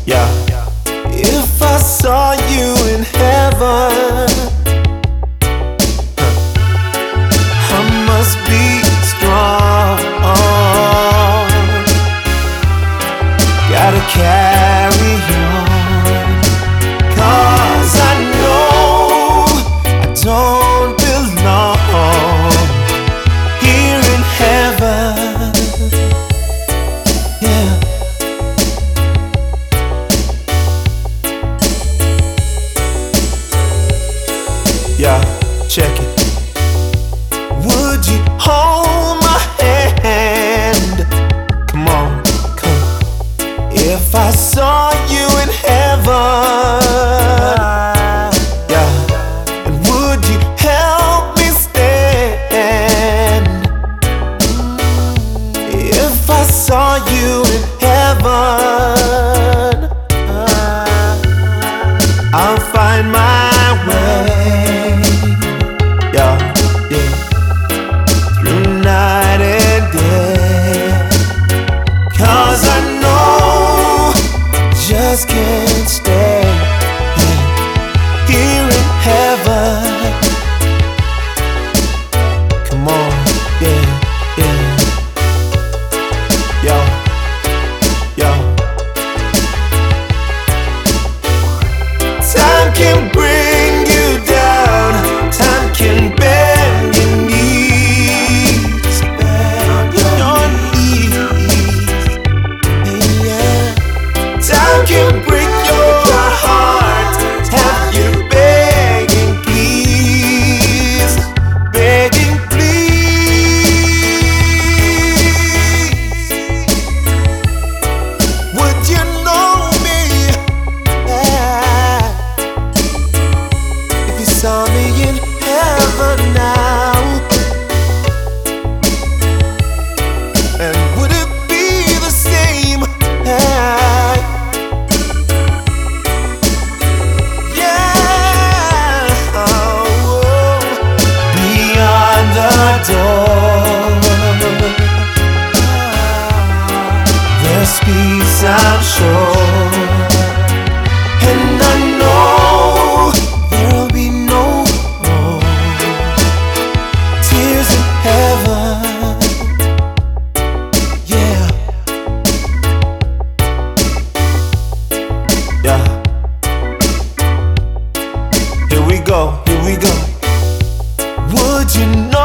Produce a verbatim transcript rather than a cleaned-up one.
Yeah. If I saw you in heaven, I must be strong. Gotta carry on, 'cause I know I don't belong here in heaven. Yeah. Yeah, check it. Would you hold my hand? Come on, come. If I saw you in heaven, yeah, and would you help me stand? If I saw you in heaven, I'll find my way, yeah, yeah, through night and day, 'cause I know just can't stay here in heaven. Come on, yeah, yeah, yo, yo. Time can bring you down, time can bend your knees, bend your knees, yeah. Time can break your heart, have you begging please, begging please. Would you know me? Yeah. If you saw me in heaven now, and would it be the same? Yeah, yeah. Oh, beyond the door, there's peace, I'm sure, and I know there'll be no more tears in heaven. Yeah, yeah. Here we go, here we go. Would you know